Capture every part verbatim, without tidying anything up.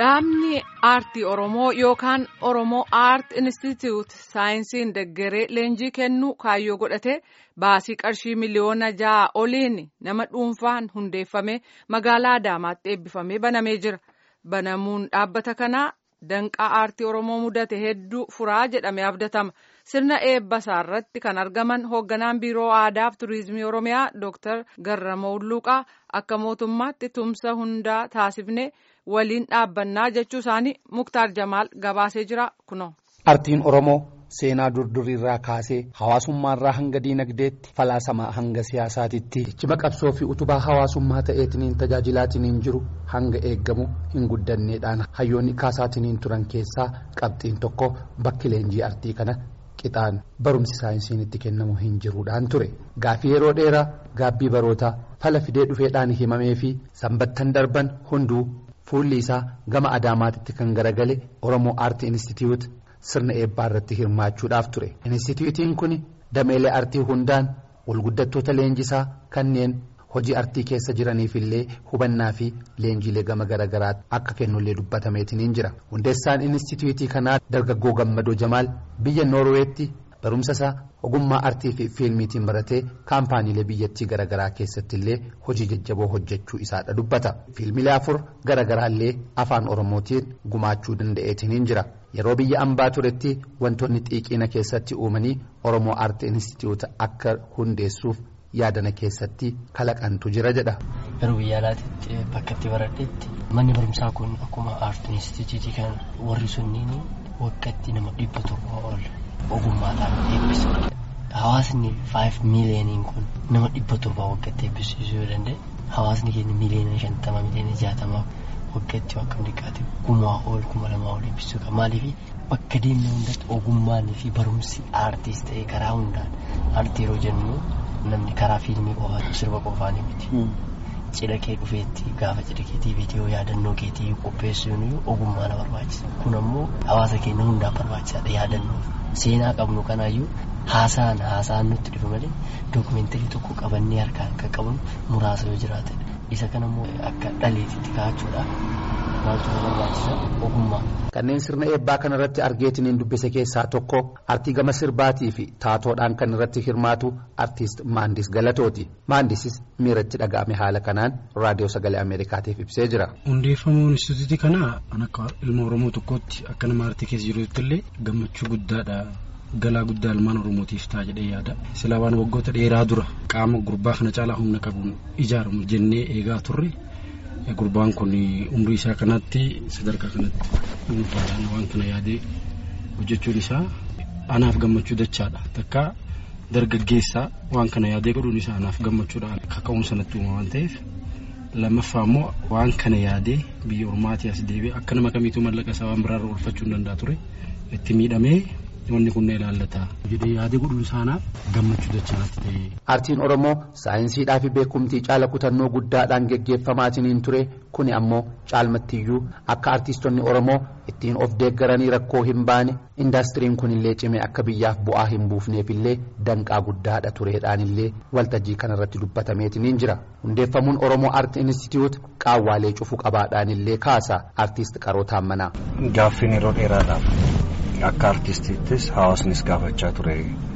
Dhaabni aartii Oromoo yookaan Oromoo Art Institute saayinsiin deeggaree leenjii kennuu kaayyoo godhatee baasii qarshii miliyoona ja'a oliin nama dhuunfaan hundeeffame magaalaa Adaamaatti eebbifamee banamee jira. Banamuun dhaabbata kanaa danqaa aartii Oromoo mudate hedduu furaa jedhamee abdatama. Sirna eebba isaarratti kan argaman hoogganaan biiroo aadaa fi turizimii Oromiyaa Dooktar Garramoo Luuqaa akka mootummaatti tumsa hundaa taasifne waliin dhaabbannaa jechuu isaanii Muktaar Jamaal gabaasee jira kuno. Aartiin Oromoo seenaa durduriirraa kaasee hawaasummaarraa hanga diinagdeetti falaasamaa hanga siyaasaatitti cima qabsoo fi utubaa hawaasummaa ta'eetiniin tajaajilaatiniin jiru hanga eeggamu hin guddanneedhaan hayyoonni kaasaatiniin turan keessaa qabxiin tokko bakki leenjii aartii kana qixaan barumsi saayinsiin itti kennamu hin jiruudhaan ture. Gaaffii yeroo dheeraa gaabbii barootaa fala fidee dhufeedhaan himamee fi sanbattan darban hunduu fuulli isaa gama Adaamaatitti kan garagale Oromoo Art Institute sirna eebbaa irratti hirmaachuudhaaf ture. Instituutiin kun dameelee artii hundaan walguddattoota leenjisaa kanneen hojii artii keessa jiraniif illee hubannaa fi leenjiilee gama garagaraa akka kennullee dubbatameetiniin jira. Hundeessaan instituutii kanaa dargaggoo Gammadoo Jamaal biyya Noorweetti barumsa isaa ogummaa artii fi fiilmiitiin baratee kaampaaniilee biyyattii garagaraa keessatti illee hojii jajjaboo hojjechuu isaadha dubbata. Fiilmiilee afur garagaraa illee afaan Oromootiin gumaachuu danda'eetiniin jira. Yeroo biyya ambaa turetti wantoonni xiiqiina keessatti uumanii Oromoo Art Institute akka hundeessuuf yaadana keessatti kalaqantu jira jedha. Yeroo biyya alaatti bakka itti baradhetti manni barumsaa kun akkuma Art Institute kan warri sunniin waggaatti nama dhibba tokko ol ogummaadhaan eebbisu. Hawaasni five miiliyooniin kun nama dhibba torba waggaatti eebbisiisuu yoo danda'e hawaasni keenya miiliyoona shantama miiliyoona jaatama waggaatti akkam dhiqaate kumaa ol kuma lamaa ol eebbisuu qaba. Maaliif bakka deemnee hundatti ogummaan fi barumsi aartiis ta'ee karaa hundaan aartii yeroo jennu namni karaa fiilmii qofaa sirba qofaanii miti. Cidha kee dhufeetti gaafa cidha keetii viidiyoo yaadannoo keetii qopheessuun ogummaa na barbaachisa. Kun ammoo hawaasa keenya hundaa barbaachisaadha yaadannoo. Seenaa qabnu kanaayyuu haasaan haasaan nutti dhufu malee dookumeentarii tokko qabannee harkaan akka qabnu muraasa yoo jiraatedha. Isa kanammoo akka dhaleetitti kaa'achuudhaaf maaltu barbaachisa ogummaa. Kanneen sirna eebbaa kana irratti argeetiniin dubbise keessaa tokko artii gama sirbaatii fi taatoodhaan kan irratti hirmaatu artiist Maandis Galatooti. Maandisis miiratti dhaga'ame haala kanaan raadiyoo sagalee Ameerikaatiif ibsee jira. Hundeeffamuun instituutii kanaa akka ilma Oromoo tokkootti akka nama aartii keessa jirutti illee gammachuu guddaadha. Galaa guddaa ilmaan Oromootiif ta'a jedhee yaada. Silaa waan waggoota dheeraa dura qaama gurbaa kana caalaa humna qabuun ijaaramu jennee eegaa turre. Gurbaan kun umrii isaa kanatti sadarkaa kanatti dhuunfaadhaan waan kana yaadee hojjechuun isaa anaaf gammachuu dachaadha. Takka dargaggeessaa waan kana yaadee godhuun isaa anaaf gammachuudhaan kaka'uun sanatti uuma waan ta'eef lammaffaa immoo waan kana yaadee biyya ormaatii as deebi'ee akka nama kamiituu mallaqa isaa waan biraarra oolfachuu hin danda'a ture itti miidhamee wanni kun ilaallata jedhee yaadee godhuun isaanaaf gammachuu dachaatti ta'e. Aartiin Oromoo saayinsiidhaa fi beekumtii caala kutannoo guddaadhaan geggeeffamaatiniin ture kuni ammoo caalmattiyyuu akka aartistoonni Oromoo ittiin of deeggaranii rakkoo hin baane indaastiriin kunillee cimee akka biyyaaf bu'aa hin buufneef illee danqaa guddaadha tureedhaan illee waltajjii kanarratti dubbatameetiniin jira. Hundeeffamuun Oromoo Art Institute qaawwaalee cufuu qabaadhaan illee kaasa aartist Qaroo Taammanaa. Gaaffiin yeroo dheeraadhaaf akka aartistiittis hawaasnis gaafachaa ture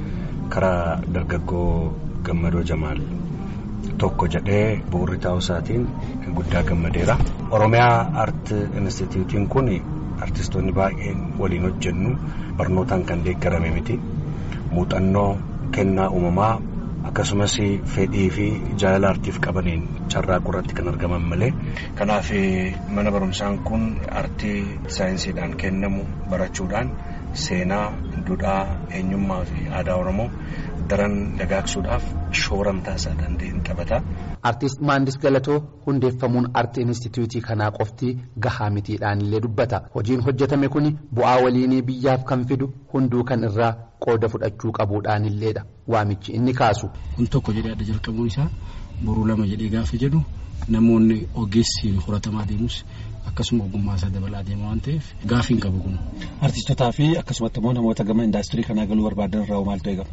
karaa dargaggoo Gammadoo Jamaal tokko jedhee bu'uurri taa'usaatiin guddaa gammadeera. Oromiyaa Art Instituutiin kun artistoonni baay'een waliin hojjennu barnootaan kan deeggarame miti. Muuxannoo kennaa uumamaa akkasumas fedhii fi jaalala aartiif qabaniin carraa gurratti kan argaman malee. Kanaaf mana barumsaan kun aartii saayinsiidhaan kennamu barachuudhaan seenaa, duudhaa, eenyummaa fi aadaa Oromoo daran dagaagsuudhaaf shoora mataasaa danda'een taphata. Artiist Maandis Galatoo hundeeffamuun Art Instituutii kanaa qofti gahaa mitiidhaan illee dubbata. Hojiin hojjetame kun bu'aa waliinii biyyaaf kan fidu hunduu kan irraa qooda fudhachuu qabuudhaan illeedha waamichi inni kaasu. Kun tokko jedhee adda jalqabuun isaa boruu lama jedhee gaafa jedhu namoonni ogeessiin horatamaa deemus akkasuma ogummaa isaa dabalaa deema waan ta'eef gaafii hin qabu kun. Artistotaa fi akkasumatti immoo namoota gama indaastirii kanaa galuu barbaadan irraa maaltu eegama?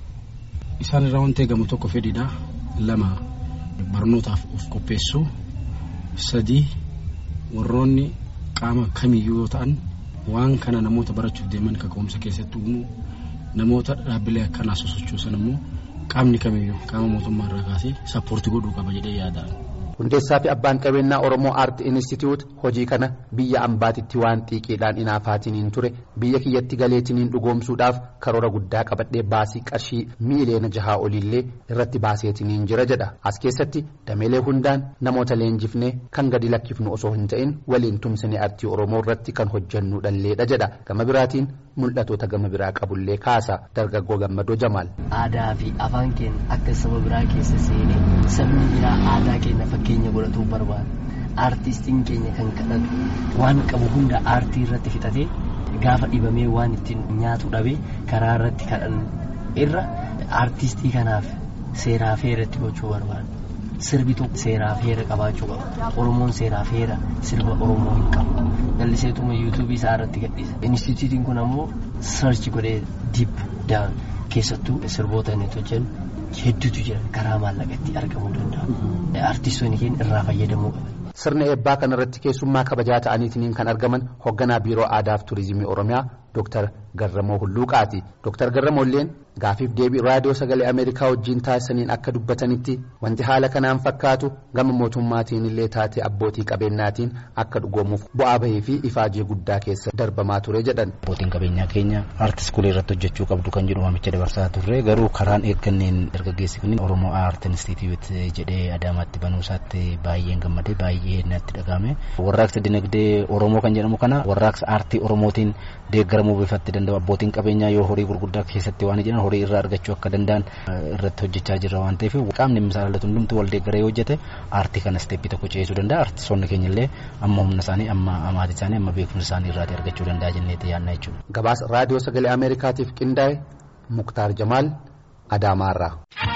Isaan irraa wanti eegamu tokko fedhiidha. Lama barnootaaf of qopheessuu. Sadii warroonni qaama kamiyyuu yoo ta'an waan kana namoota barachuuf deeman kaka'umsa keessatti uumuu namoota dhaabbilee akkanaa sosochoosan immoo qaamni kamiyyuu qaama mootummaa irraa kaasee sappoortii godhuu qaba jedhee yaada. Hundeessaa fi abbaan qabeenyaa Oromoo Aart Inistituut hojii kana biyya ambaatitti waan xiiqiidhaan inaafaatiniin ture biyya kiyyatti galeetiniin dhugoomsuudhaaf karoora guddaa qabadhee baasii qarshii miiliyoona jahaa oliillee irratti baaseetiniin jira jedha. As keessatti dameelee hundaan namoota leenjifnee kan gadi lakkifnu osoo hin ta'in waliin tumsine aartii Oromoo irratti kan hojjennu dhalleedha jedha. Gama biraatiin mul'atoota gama biraa qabullee kaasa dargaggoo Gammadoo Jamaal. Aadaa fi afaan keenya akka saba biraa keessa seenee sabni biraa aadaa keenya fakkeenya godhatuu barbaada. Aartistiin keenya kan kadhatu waan qabu hunda aartii irratti fixatee gaafa dhibamee waan ittiin nyaatu dhabee karaa irratti kadhan irra aartistii kanaaf seeraa fi heeratti gochuu barbaada. Sirbi tokko seeraa fi heera qabaachuu qaba. Oromoon seeraa fi heera sirba Oromoo hin qabu. Galliseetuma yuutuubii isaa irratti gadhiisa. Inistituutiin kun ammoo sarchi godhee diip daan keessattuu sirboota inni hojjennu hedduutu jira karaa maallaqatti argamuu danda'a. Artistoonni keenya irraa fayyadamuu qaban. Sirna eebbaa kanarratti keessummaa kabajaa ta'aniitiin kan argaman hoogganaa biiroo aadaa fi turizimii Oromiyaa Dooktar Garramoo Hulluuqaati. Dooktar Garramoolleen gaafiif deebii raadiyoo sagalee Ameerikaa wajjin taasisaniin akka dubbatanitti wanti haala kanaan fakkaatu gama mootummaatiin illee taate abbootii qabeenyaatiin akka dhugoomuuf bu'aa bahii fi ifaajee guddaa keessa darbamaa ture jedhan. Abbootiin qabeenyaa keenya aartis kulee irratti hojjechuu qabdu kan jedhu waamicha dabarsaa turre garuu karaan eegganneen dargaggeessi kun Oromoo Aart Inistituut jedhee Adaamaatti banuusaatti baay'een gammadee baay'ee natti dhagahame. Warraaqsa dinagdee Oromoo kan jedhamu kana warraaqsa aartii Oromootiin deeggaramuu bifatti danda'u. Abbootiin qabeenyaa yoo horii gurguddaa keessatti waan jiran horii irraa argachuu akka danda'an irratti hojjechaa jira waan ta'eef qaamni misaalatu hundumtuu wal deeggaree yoo hojjete aartii kana isteeppii tokko ceesuu danda'a. Aartistoonni keenya illee amma humna isaanii amma amaatii isaanii amma beekumsa isaanii irraa argachuu danda'a jenneeti yaadna jechuudha. Gabaasa raadiyoo sagalee Ameerikaatiif qindaa'e Muktaar Jamaal Adaamaarraa.